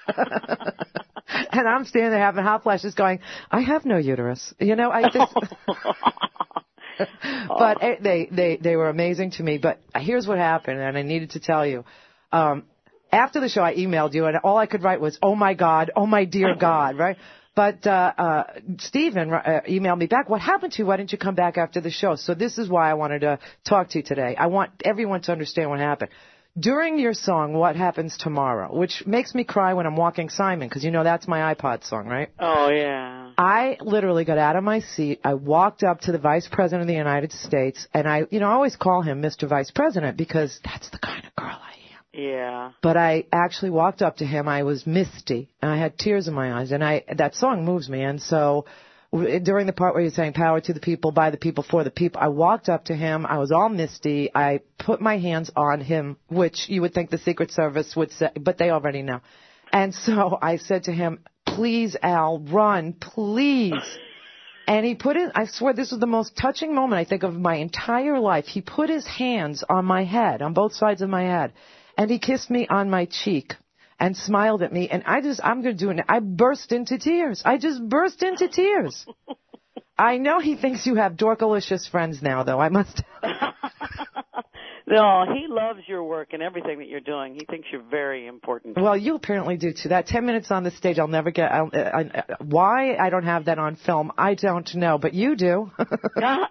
And I'm standing there having hot flashes going, I have no uterus. You know, I just... But they were amazing to me. But here's what happened, and I needed to tell you. After the show, I emailed you, and all I could write was, oh, my God, oh, my dear God, right? But Stephen emailed me back, what happened to you? Why didn't you come back after the show? So this is why I wanted to talk to you today. I want everyone to understand what happened. During your song, What Happens Tomorrow, which makes me cry when I'm walking Simon, because you know that's my iPod song, right? Oh, yeah. I literally got out of my seat. I walked up to the Vice President of the United States, and I always call him Mr. Vice President because that's the kind of girl I am. Yeah. But I actually walked up to him. I was misty, and I had tears in my eyes, and that song moves me. And so during the part where you're saying power to the people, by the people, for the people, I walked up to him. I was all misty. I put my hands on him, which you would think the Secret Service would say, but they already know. And so I said to him, please, Al, run, please. And he put it, I swear this was the most touching moment I think of my entire life. He put his hands on my head, on both sides of my head, and he kissed me on my cheek and smiled at me. And I'm going to do it. I burst into tears. I just burst into tears. I know he thinks you have dorkalicious friends now, though. I must. No, he loves your work and everything that you're doing. He thinks you're very important. Well, you apparently do, too. That 10 minutes on the stage, I'll never get... why I don't have that on film, I don't know, but you do.